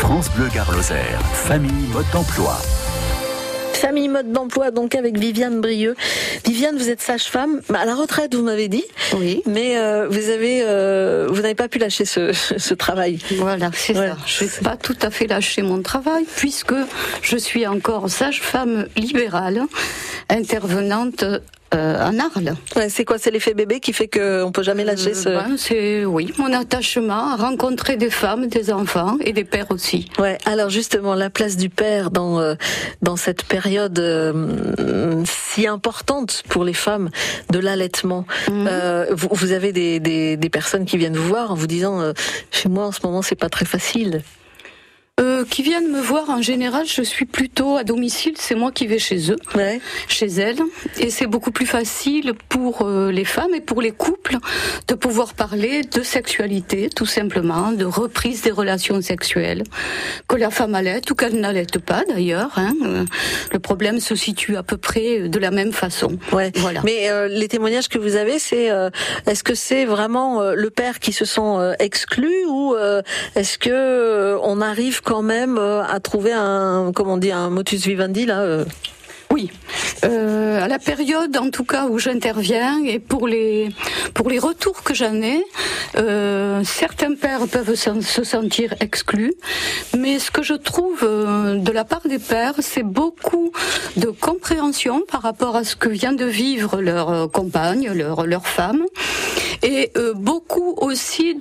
France Bleu Gare Lozère, famille mode d'emploi. Famille mode d'emploi, donc avec Viviane Brieux. Viviane, vous êtes sage-femme à la retraite, vous m'avez dit. Oui. Mais vous n'avez pas pu lâcher ce travail. Voilà, c'est ça. Je n'ai pas tout à fait lâché mon travail puisque je suis encore sage-femme libérale, intervenante en Arles. Ouais, c'est quoi? C'est l'effet bébé qui fait qu'on peut jamais lâcher c'est mon attachement à rencontrer des femmes, des enfants et des pères aussi. Ouais. Alors justement, la place du père dans cette période si importante pour les femmes de l'allaitement. Vous avez des personnes qui viennent vous voir en vous disant chez moi en ce moment c'est pas très facile. Qui viennent me voir en général, je suis plutôt à domicile, c'est moi qui vais chez eux, chez elles, et c'est beaucoup plus facile pour les femmes et pour les couples de pouvoir parler de sexualité, tout simplement, de reprise des relations sexuelles, que la femme allaite ou qu'elle n'allaite pas d'ailleurs. Le problème se situe à peu près de la même façon. Ouais. Voilà. Mais les témoignages que vous avez, c'est est-ce que c'est vraiment le père qui se sent exclu ou est-ce que on arrive quand même à trouver un motus vivendi là Oui, à la période en tout cas où j'interviens et pour les retours que j'en ai, certains pères peuvent se sentir exclus, mais ce que je trouve de la part des pères, c'est beaucoup de compréhension par rapport à ce que vient de vivre leur compagne, leur femme, et beaucoup aussi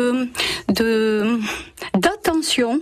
d'attention.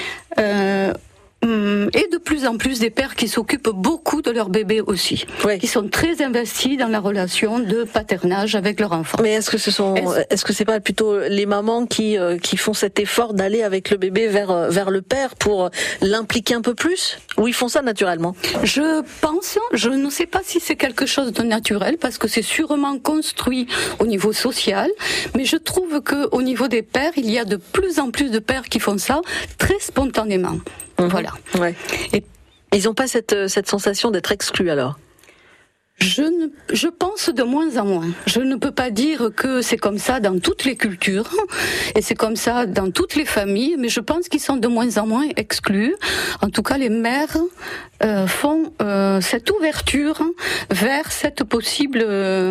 Et de plus en plus des pères qui s'occupent beaucoup de leur bébé aussi, qui sont très investis dans la relation de paternage avec leur enfant. Mais est-ce que c'est pas plutôt les mamans qui font cet effort d'aller avec le bébé vers le père pour l'impliquer un peu plus, ou ils font ça naturellement? Je pense, je ne sais pas si c'est quelque chose de naturel parce que c'est sûrement construit au niveau social, mais je trouve que au niveau des pères, il y a de plus en plus de pères qui font ça très spontanément. Voilà. Ouais. Et ils n'ont pas cette sensation d'être exclus alors? Je pense de moins en moins. Je ne peux pas dire que c'est comme ça dans toutes les cultures et c'est comme ça dans toutes les familles, mais je pense qu'ils sont de moins en moins exclus. En tout cas, les mères font cette ouverture vers cette possible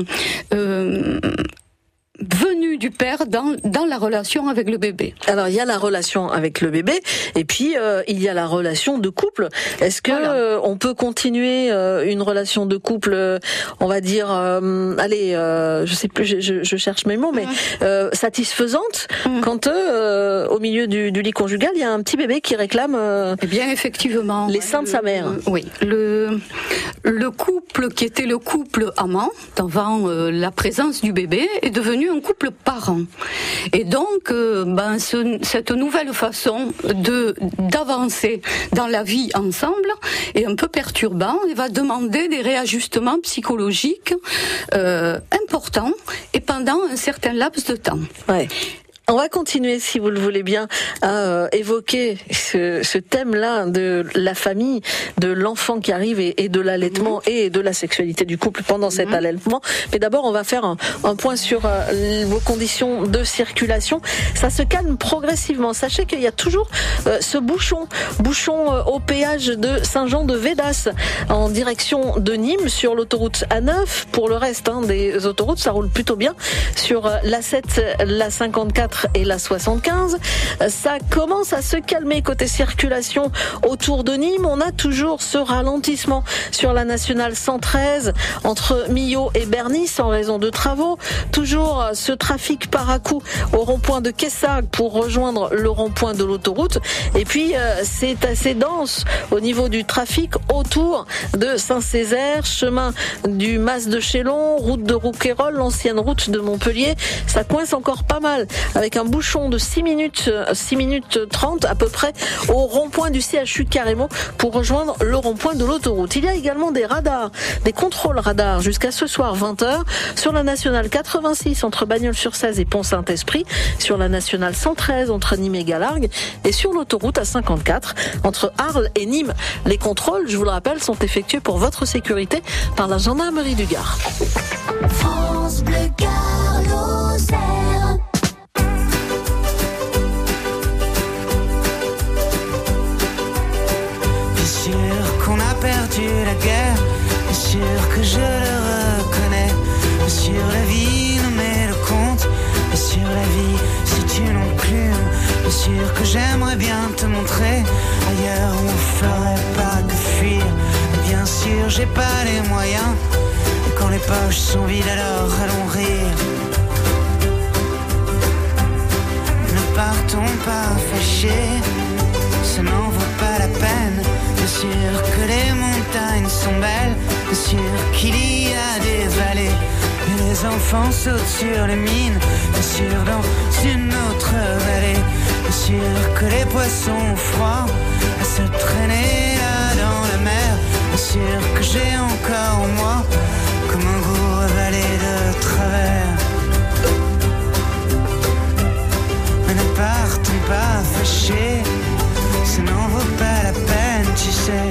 venue du père dans la relation avec le bébé. Alors il y a la relation avec le bébé et puis il y a la relation de couple. Est-ce que on peut continuer une relation de couple, on va dire, je sais plus, je cherche mes mots, mais satisfaisante quand au milieu du lit conjugal il y a un petit bébé qui réclame eh bien effectivement les seins de sa mère. Oui, le couple qui était le couple amant avant la présence du bébé est devenu un couple parent. Et donc, cette nouvelle façon d'avancer dans la vie ensemble est un peu perturbant et va demander des réajustements psychologiques importants et pendant un certain laps de temps. Ouais. On va continuer, si vous le voulez bien, à évoquer ce thème-là de la famille, de l'enfant qui arrive et de l'allaitement et de la sexualité du couple pendant cet allaitement. Mais d'abord, on va faire un point sur vos conditions de circulation. Ça se calme progressivement. Sachez qu'il y a toujours ce bouchon au péage de Saint-Jean-de-Védas en direction de Nîmes sur l'autoroute A9. Pour le reste des autoroutes, ça roule plutôt bien sur l'A7, la 54 et la 75. Ça commence à se calmer côté circulation autour de Nîmes. On a toujours ce ralentissement sur la nationale 113 entre Millau et Bernis en raison de travaux. Toujours ce trafic par à-coup au rond-point de Quessac pour rejoindre le rond-point de l'autoroute. Et puis c'est assez dense au niveau du trafic autour de Saint-Césaire, chemin du Mas de Chélon, route de Rouquayrol, l'ancienne route de Montpellier. Ça coince encore pas mal avec un bouchon de 6 minutes 30 à peu près au rond-point du CHU de Carrémont pour rejoindre le rond-point de l'autoroute. Il y a également des radars, des contrôles radars jusqu'à ce soir 20h sur la nationale 86 entre Bagnols-sur-Cèze et Pont-Saint-Esprit, sur la nationale 113 entre Nîmes et Galargues et sur l'autoroute A54 entre Arles et Nîmes. Les contrôles, je vous le rappelle, sont effectués pour votre sécurité par la gendarmerie du Gard. France Bleu Gare Lozère. tue la guerre. Bien sûr que je le reconnais. Bien sûr la vie nous met le compte. Bien sûr la vie si tu non plus. Bien sûr que j'aimerais bien te montrer ailleurs où on ferait pas que fuir. Mais bien sûr j'ai pas les moyens. Et quand les poches sont vides alors allons rire. Ne partons pas fâchés, ça n'en vaut pas la peine. Bien sûr que les montagnes sont belles, bien sûr qu'il y a des vallées. Et les enfants sautent sur les mines, bien sûr dans une autre vallée. Bien sûr que les poissons ont froid à se traîner là dans la mer. Bien sûr que j'ai encore en moi comme un goût avalé de travers. Mais ne partons pas fâchés, ça n'en vaut pas la peine, tu sais.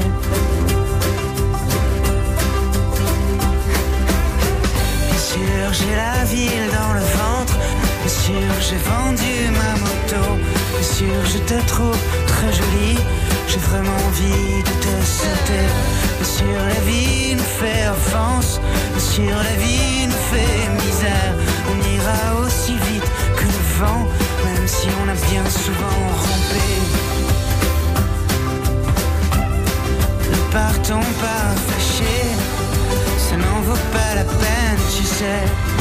Bien sûr j'ai la ville dans le ventre, bien sûr j'ai vendu ma moto, bien sûr je te trouve très jolie, j'ai vraiment envie de te sauter. Bien sûr la vie nous fait offense, bien sûr la vie nous fait misère. On ira aussi vite que le vent, même si on a bien souvent rampé. Ne partons pas fâchés, ça n'en vaut pas la peine, tu sais.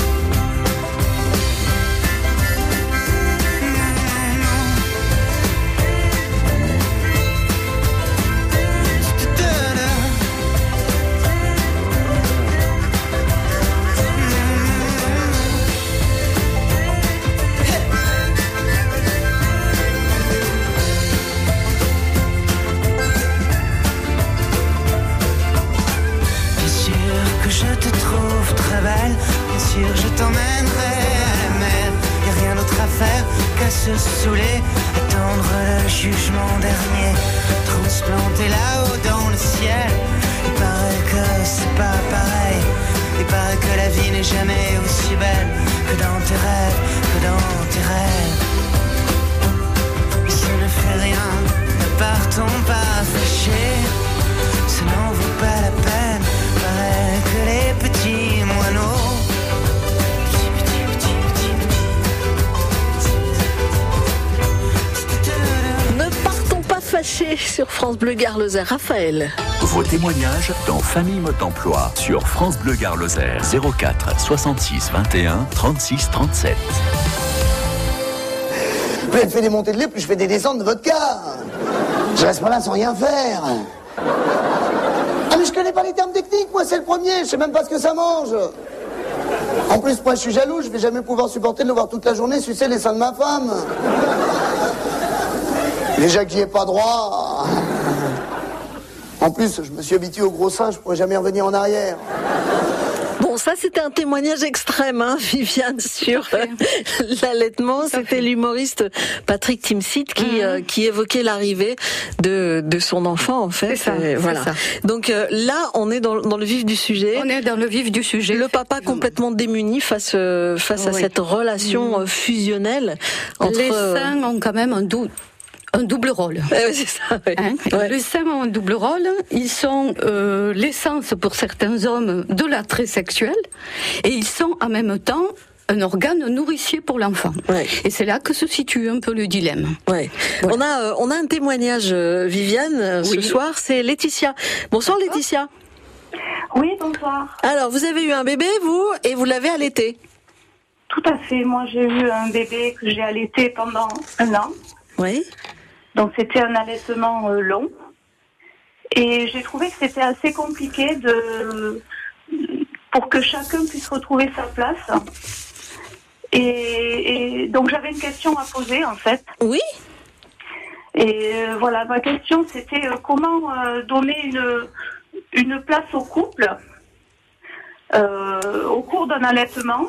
Bien sûr je t'emmènerai à la mer. Y'a rien d'autre à faire qu'à se saouler, attendre le jugement dernier, transplanter là-haut dans le ciel. Il paraît que c'est pas pareil, il paraît que la vie n'est jamais aussi belle que dans tes rêves, que dans tes rêves. Mais ça ne fait rien, ne partons pas fâchés, ça n'en vaut pas la peine. Paraît que les petits moineaux fâché sur France Bleu Gare Lozère. Raphaël. Vos témoignages dans Famille Mode Emploi sur France Bleu Gare Lozère 04 66 21 36 37. Plus elle fait des montées de lait, plus je fais des descentes de vodka. Je reste pas là sans rien faire. Ah mais je connais pas les termes techniques, moi c'est le premier, je sais même pas ce que ça mange. En plus moi je suis jaloux, je vais jamais pouvoir supporter de le voir toute la journée sucer les seins de ma femme. Déjà que j'y ai pas droit. En plus, je me suis habitué au gros sein, je pourrais jamais revenir en arrière. Bon, ça c'était un témoignage extrême, hein, Viviane, sur l'allaitement. C'était l'humoriste Patrick Timsit qui évoquait l'arrivée de son enfant, en fait. C'est ça, voilà. c'est ça. Donc là, on est dans le vif du sujet. On est dans le vif du sujet. Le papa complètement démuni face à cette relation fusionnelle entre... Les seins ont quand même un double rôle. C'est ça, oui. Hein, ouais. Les seins ont un double rôle. Ils sont l'essence pour certains hommes de l'attrait sexuel et ils sont en même temps un organe nourricier pour l'enfant. Ouais. Et c'est là que se situe un peu le dilemme. Ouais. Voilà. On a un témoignage, Viviane, ce soir. C'est Laetitia. Bonsoir Laetitia. Oui, bonsoir. Alors, vous avez eu un bébé, vous, et vous l'avez allaité. Tout à fait. Moi, j'ai eu un bébé que j'ai allaité pendant 1 an. Oui. Donc, c'était un allaitement long. Et j'ai trouvé que c'était assez compliqué pour que chacun puisse retrouver sa place. Et donc, j'avais une question à poser, en fait. Oui. Et voilà, ma question, c'était comment donner une place au couple au cours d'un allaitement,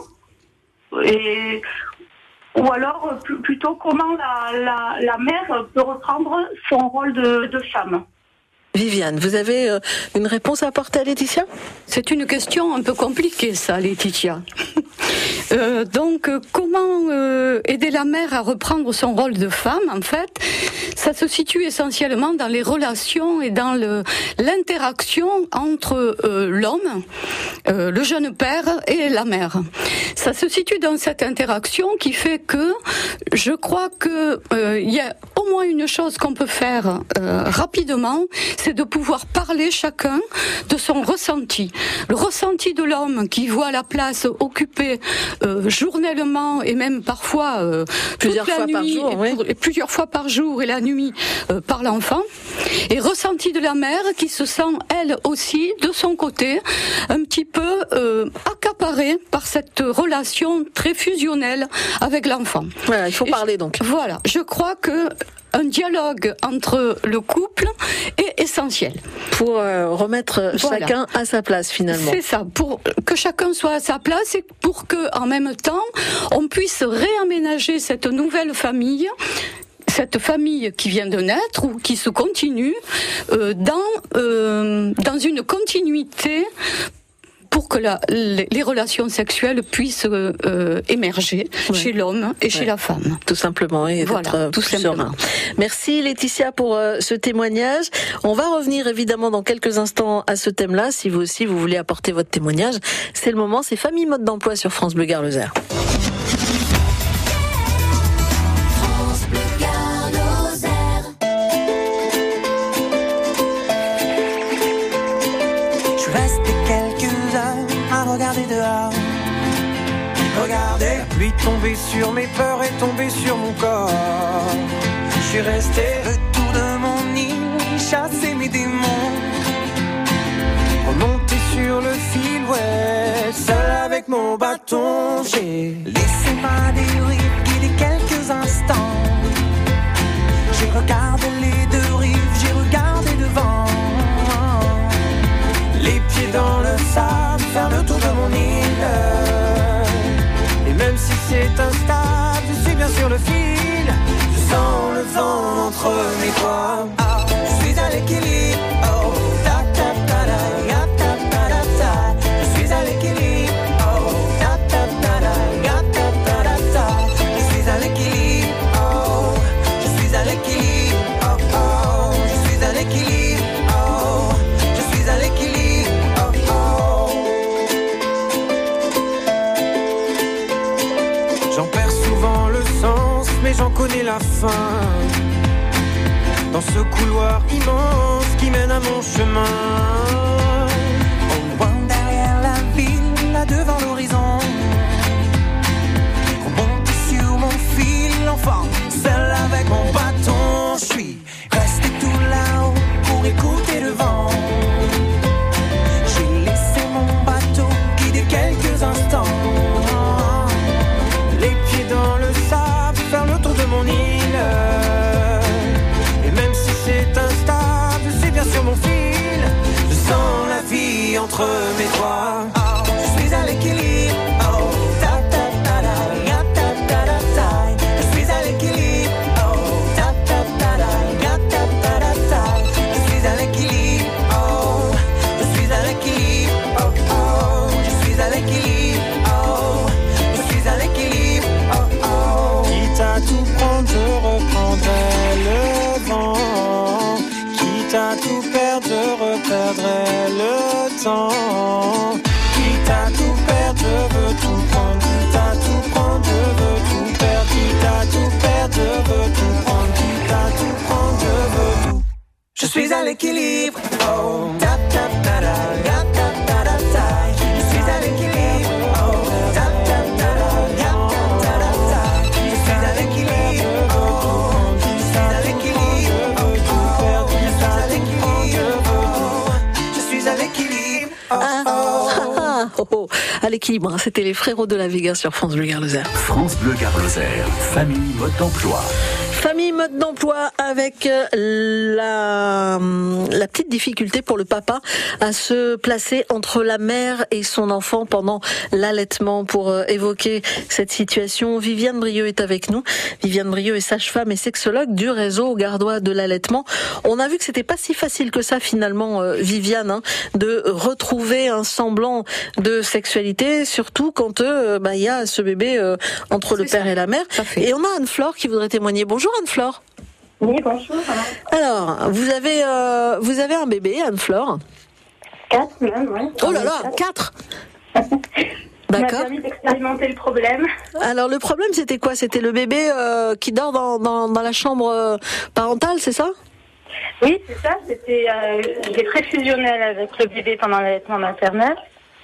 ou alors plutôt comment la mère peut reprendre son rôle de femme. Viviane, vous avez une réponse à apporter à Laetitia ? C'est une question un peu compliquée, ça, Laetitia. Donc, comment aider la mère à reprendre son rôle de femme, en fait, ça se situe essentiellement dans les relations et dans l'interaction entre l'homme, le jeune père et la mère. Ça se situe dans cette interaction qui fait que je crois que il y a au moins une chose qu'on peut faire rapidement, c'est de pouvoir parler chacun de son ressenti. Le ressenti de l'homme qui voit la place occupée journellement et même parfois plusieurs fois par jour, plusieurs fois par jour et la nuit par l'enfant, et ressenti de la mère qui se sent elle aussi de son côté un petit peu accaparée par cette relation très fusionnelle avec l'enfant. Voilà, il faut parler donc. Voilà, je crois que un dialogue entre le couple est essentiel. Pour remettre chacun à sa place finalement. C'est ça, pour que chacun soit à sa place et pour que en même temps on puisse réaménager cette nouvelle famille, cette famille qui vient de naître ou qui se continue dans une continuité pour que les relations sexuelles puissent émerger chez l'homme et chez la femme. Tout simplement, et voilà, tout simplement. Merci Laetitia pour ce témoignage. On va revenir évidemment dans quelques instants à ce thème-là. Si vous aussi vous voulez apporter votre témoignage, c'est le moment. C'est Famille Mode d'Emploi sur France Bleu Gard Lozère. Regardez la pluie tomber sur mes peurs et tomber sur mon corps. Je suis resté autour de mon nid, chasser mes démons, remonter sur le fil, ouais, seul avec mon bâton. J'ai laissé ma dérive guider quelques instants. J'ai regardé les deux rives, j'ai regardé devant. Les pieds dans le sable, faire le tour de mon île. Même si c'est instable, je suis bien sur le fil. Je sens le vent entre mes doigts. Oh, je suis à l'équilibre. Oh, ta ta ta ta ta ta ta ta. Je suis à l'équilibre. Oh, ta ta ta ta ta ta ta ta. Je suis à l'équilibre. Oh, je suis à l'équilibre. Oh oh, je suis à l'équilibre. Oh, je suis à l'équilibre. Oh oh. J'en perds souvent le sens, mais j'en connais la fin. Dans ce couloir immense qui mène à mon chemin. Au loin derrière la ville, là devant l'horizon. Remonter sur mon fil, l'enfant, seul avec mon bâton. Je suis resté tout là-haut pour écouter le vent. J'ai laissé mon bateau guider quelques instants. Dans le sable, faire le tour de mon île. Et même si c'est instable, je suis bien sur mon fil. Je sens la vie entre mes doigts. Oh, je suis à l'équilibre. Oh, ta ta ta ta ta ta ta ta. Je suis à l'équilibre. Oh, ta ta ta ta ta ta ta ta. Je suis à l'équilibre. Oh, je suis à l'équilibre. Oh oh, je suis à l'équilibre. Oh, je suis à l'équilibre. Quitte à tout prendre, je reprendrai le vent. Quitte à tout perdre, je reperdrai le temps. Quitte à tout perdre, je veux tout prendre. Quitte à tout prendre, je veux tout perdre. Quitte à tout perdre, je veux tout prendre. Quitte à tout prendre, je veux tout. Je suis à l'équilibre. Oh, tap tap ta da, tap tap ta da ta. Je suis à l'équilibre. Oh, tap tap ta da, tap tap ta da ta. Je suis à l'équilibre. Oh, je suis à l'équilibre. Oh, je suis à l'équilibre. Oh, je suis à l'équilibre. Oh, oh. À l'équilibre, c'était les Frérots de la Vega sur France Bleu Gard Lozère. France Bleu Gard Lozère, famille mode d'emploi. Famille mode d'emploi avec la petite difficulté pour le papa à se placer entre la mère et son enfant pendant l'allaitement. Pour évoquer cette situation, Viviane Brieux est avec nous. Viviane Brieux est sage-femme et sexologue du réseau gardois de l'allaitement. On a vu que c'était pas si facile que ça finalement, Viviane, de retrouver un semblant de sexualité, surtout quand il y a ce bébé entre le père et la mère. Et on a Anne-Flore qui voudrait témoigner. Bonjour Anne-Flore. Oui, bonjour. Alors, vous avez un bébé, Anne-Flore? 4 même, oui. Oh là là, 4. Ça m'a permis d'expérimenter le problème. Alors le problème c'était quoi? C'était le bébé qui dort dans la chambre parentale, c'est ça? Oui, c'est ça. J'étais très fusionnelle avec le bébé pendant l'allaitement maternel.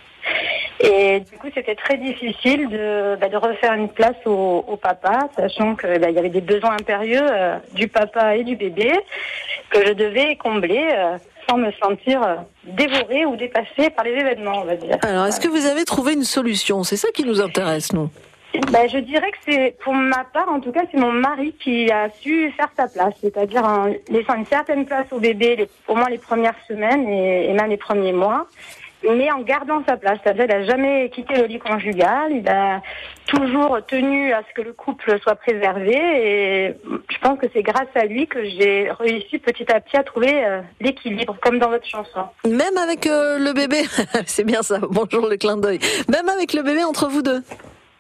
Et du coup, c'était très difficile de refaire une place au papa, sachant que il y avait des besoins impérieux du papa et du bébé que je devais combler sans me sentir dévorée ou dépassée par les événements, on va dire. Alors, est-ce que vous avez trouvé une solution? C'est ça qui nous intéresse, nous. Je dirais que c'est, pour ma part, en tout cas, c'est mon mari qui a su faire sa place, c'est-à-dire en laissant une certaine place au bébé, au moins les premières semaines et même les premiers mois, mais en gardant sa place. C'est-à-dire qu'il n'a jamais quitté le lit conjugal, il a toujours tenu à ce que le couple soit préservé, et je pense que c'est grâce à lui que j'ai réussi petit à petit à trouver l'équilibre, comme dans votre chanson. Même avec le bébé, c'est bien ça, bonjour le clin d'œil, même avec le bébé entre vous deux?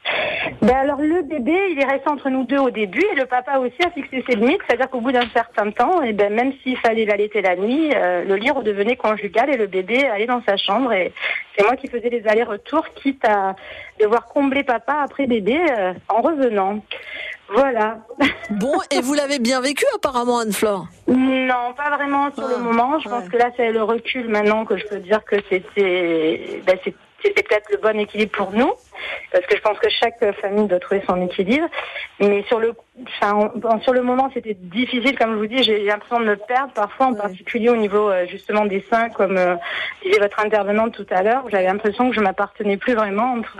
Alors le bébé, il est resté entre nous deux au début, et le papa aussi a fixé ses limites, c'est-à-dire qu'au bout d'un certain temps, même s'il fallait l'allaiter la nuit, le lit redevenait conjugal et le bébé allait dans sa chambre, et c'est moi qui faisais les allers-retours, quitte à devoir combler papa après bébé en revenant. Voilà. Bon, et vous l'avez bien vécu apparemment, Anne-Flore? Non, pas vraiment sur le moment. Je pense que là, c'est le recul maintenant que je peux dire que c'était peut-être le bon équilibre pour nous, parce que je pense que chaque famille doit trouver son équilibre. Mais sur le moment, c'était difficile, comme je vous dis, j'ai l'impression de me perdre parfois, en particulier au niveau justement des seins, comme disait votre intervenante tout à l'heure. J'avais l'impression que je m'appartenais plus vraiment entre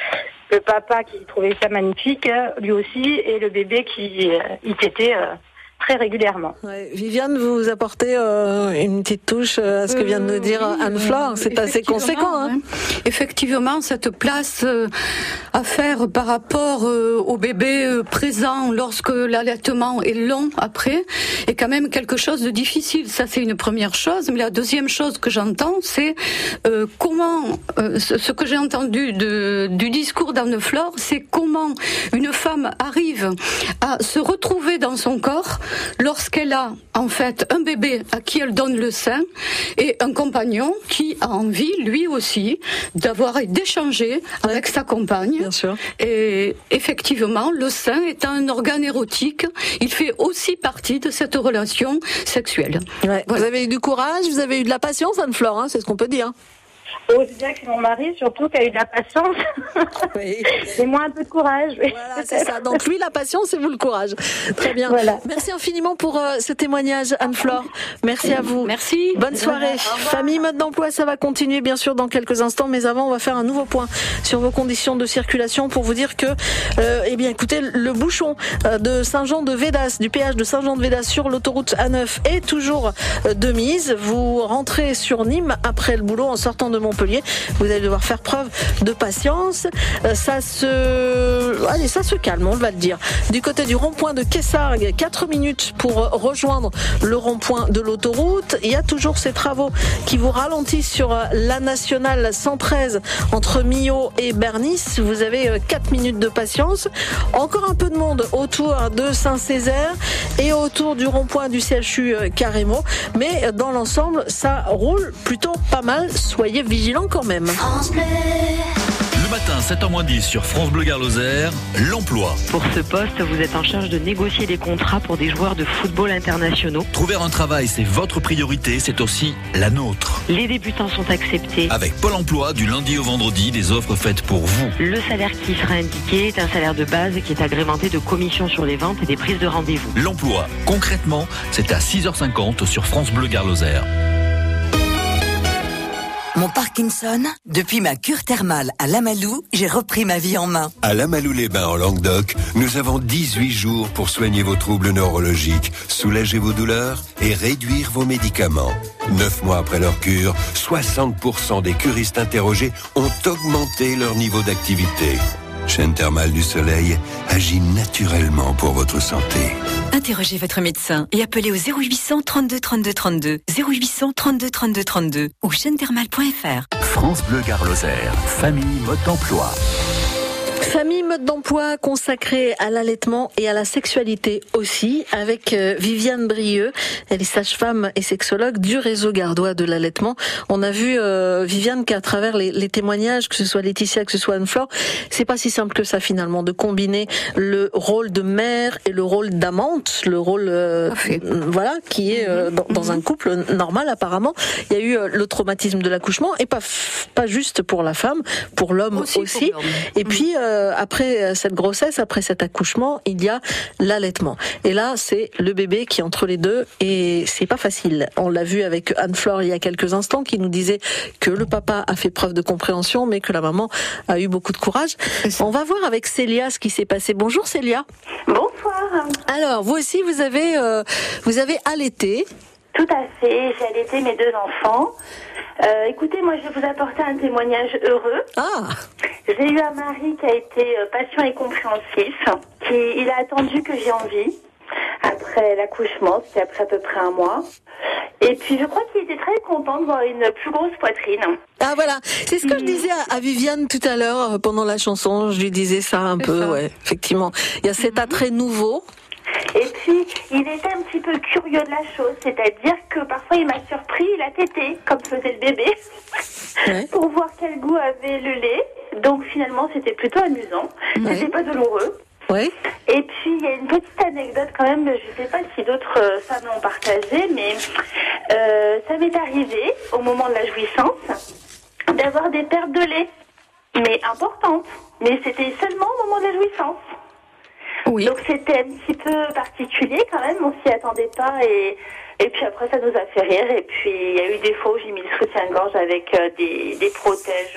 le papa qui trouvait ça magnifique, lui aussi, et le bébé qui y était très régulièrement. Ouais. Viviane, vous apportez une petite touche à ce que vient de nous dire Anne-Flore. C'est assez conséquent. Hein. Effectivement, cette place à faire par rapport au bébé présent lorsque l'allaitement est long après est quand même quelque chose de difficile. Ça, c'est une première chose. Mais la deuxième chose que j'entends, c'est comment, ce que j'ai entendu du discours d'Anne-Flore, c'est comment une femme arrive à se retrouver dans son corps lorsqu'elle a en fait un bébé à qui elle donne le sein et un compagnon qui a envie lui aussi d'échanger avec sa compagne. Bien sûr. Et effectivement, le sein est un organe érotique. Il fait aussi partie de cette relation sexuelle. Ouais. Voilà. Vous avez eu du courage, vous avez eu de la patience, Anne-Flore, c'est ce qu'on peut dire. Oh, je dirais que c'est mon mari, surtout, qui a eu de la patience. Oui. Et moi, un peu de courage. Oui. Voilà, c'est ça. Donc, lui, la patience et vous, le courage. Très bien. Voilà. Merci infiniment pour ce témoignage, Anne-Flore. Merci à vous. Merci. Bonne soirée. Famille mode d'emploi, ça va continuer, bien sûr, dans quelques instants. Mais avant, on va faire un nouveau point sur vos conditions de circulation pour vous dire que, écoutez, le bouchon de Saint-Jean-de-Védas, du péage de Saint-Jean-de-Védas sur l'autoroute A9 est toujours de mise. Vous rentrez sur Nîmes après le boulot en sortant de Montpellier. Vous allez devoir faire preuve de patience. Ça se calme, on va le dire. Du côté du rond-point de Kessargues, 4 minutes pour rejoindre le rond-point de l'autoroute. Il y a toujours ces travaux qui vous ralentissent sur la nationale 113 entre Millau et Bernis. Vous avez 4 minutes de patience. Encore un peu de monde autour de Saint-Césaire et autour du rond-point du CHU Carrémo. Mais dans l'ensemble, ça roule plutôt pas mal. Soyez vigilants quand même. Le matin, 7h-10 sur France Bleu Gard Lozère, l'emploi. Pour ce poste, vous êtes en charge de négocier des contrats pour des joueurs de football internationaux. Trouver un travail, c'est votre priorité, c'est aussi la nôtre. Les débutants sont acceptés. Avec Pôle emploi, du lundi au vendredi, des offres faites pour vous. Le salaire qui sera indiqué est un salaire de base qui est agrémenté de commissions sur les ventes et des prises de rendez-vous. L'emploi, concrètement, c'est à 6h50 sur France Bleu Gard Lozère. Mon Parkinson, depuis ma cure thermale à Lamalou, j'ai repris ma vie en main. À Lamalou-les-Bains en Languedoc, nous avons 18 jours pour soigner vos troubles neurologiques, soulager vos douleurs et réduire vos médicaments. 9 mois après leur cure, 60% des curistes interrogés ont augmenté leur niveau d'activité. Chaîne thermale du soleil agit naturellement pour votre santé. Interrogez votre médecin et appelez au 0800 32 32 32, 0800 32 32 32 ou chaînethermale.fr. France Bleu Gard Lozère, famille mode d'emploi. Famille mode d'emploi consacrée à l'allaitement et à la sexualité aussi, avec Viviane Brieux. Elle est sage-femme et sexologue du réseau gardois de l'allaitement. On a vu, Viviane, qu'à travers les témoignages, que ce soit Laetitia, que ce soit Anne-Flore, c'est pas si simple que ça finalement, de combiner le rôle de mère et le rôle d'amante, le rôle, voilà, qui est dans un couple normal apparemment. Il y a eu le traumatisme de l'accouchement, et pas juste pour la femme, pour l'homme aussi. Et puis, après cette grossesse, après cet accouchement, il y a l'allaitement. Et là, c'est le bébé qui est entre les deux, et c'est pas facile. On l'a vu avec Anne-Flore il y a quelques instants, qui nous disait que le papa a fait preuve de compréhension, mais que la maman a eu beaucoup de courage. On va voir avec Célia ce qui s'est passé. Bonjour Célia. Bonsoir. Alors, vous aussi, vous avez allaité. Tout à fait, j'ai allaité mes 2 enfants. Écoutez, moi je vais vous apporter un témoignage heureux. J'ai eu un mari qui a été patient et compréhensif. Il a attendu que j'ai envie après l'accouchement, c'était après à peu près 1 mois. Et puis je crois qu'il était très content de voir une plus grosse poitrine. Ah voilà, c'est ce que je disais à Viviane tout à l'heure pendant la chanson, je lui disais ça un peu, ouais, effectivement. Il y a cet attrait nouveau. Et puis, il était un petit peu curieux de la chose, c'est-à-dire que parfois il m'a surpris, il a tété, comme faisait le bébé, pour voir quel goût avait le lait. Donc finalement, c'était plutôt amusant, c'était pas douloureux. Et puis, il y a une petite anecdote quand même, je sais pas si d'autres femmes l'ont partagé, mais ça m'est arrivé, au moment de la jouissance, d'avoir des pertes de lait, mais importantes. Mais c'était seulement au moment de la jouissance. Donc c'était un petit peu particulier quand même, on s'y attendait pas, et puis après ça nous a fait rire, et puis il y a eu des fois où j'ai mis le soutien-gorge avec des protèges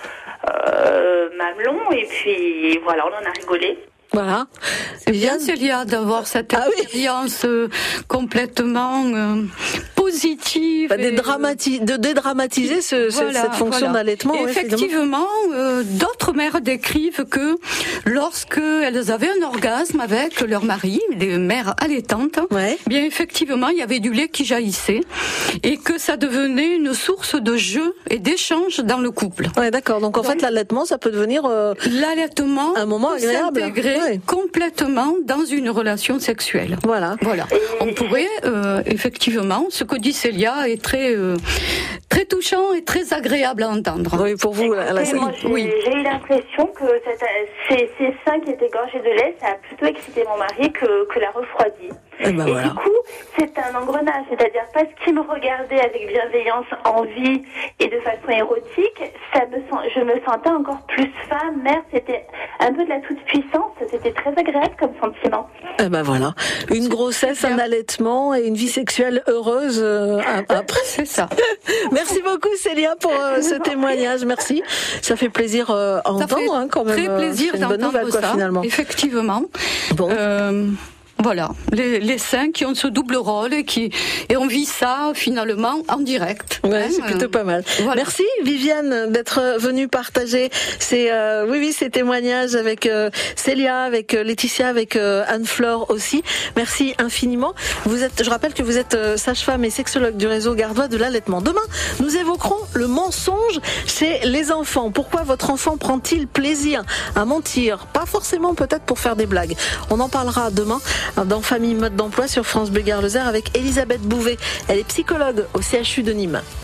mamelons, et puis voilà, on en a rigolé. Voilà. C'est bien, Célia, d'avoir cette expérience complètement positive. De dédramatiser cette fonction d'allaitement. Effectivement, d'autres mères décrivent que lorsqu'elles avaient un orgasme avec leur mari, des mères allaitantes, bien effectivement, il y avait du lait qui jaillissait, et que ça devenait une source de jeu et d'échange dans le couple. Ouais, d'accord. Donc en fait, l'allaitement, ça peut devenir l'allaitement un moment agréable. Complètement dans une relation sexuelle. Voilà. On pourrait effectivement, ce que dit Célia est très très touchant et très agréable à entendre. Oui, pour vous. J'ai eu l'impression que ces seins qui étaient gorgés de lait, ça a plutôt excité mon mari que la refroidi. Et du coup, c'est un engrenage, c'est-à-dire parce qu'il me regardait avec bienveillance, envie et de façon érotique, je me sentais encore plus femme, mère, c'était un peu de la toute-puissance, c'était très agréable comme sentiment. Voilà, une grossesse, un allaitement et une vie sexuelle heureuse après. C'est ça. Merci beaucoup Célia pour ce témoignage, merci. Ça fait plaisir à entendre quand même. Très plaisir d'entendre ça, finalement. Effectivement. Bon. Voilà, les seins qui ont ce double rôle et on vit ça finalement en direct. C'est plutôt pas mal. Voilà. Merci Viviane d'être venue partager ces témoignages avec Célia, avec Laetitia, avec Anne-Flore aussi. Merci infiniment. Je rappelle que vous êtes sage-femme et sexologue du réseau gardois de l'allaitement. Demain, nous évoquerons le mensonge chez les enfants. Pourquoi votre enfant prend-il plaisir à mentir? Pas forcément peut-être pour faire des blagues. On en parlera demain dans Famille mode d'emploi sur France Bleu Gard Lozère avec Elisabeth Bouvet. Elle est psychologue au CHU de Nîmes.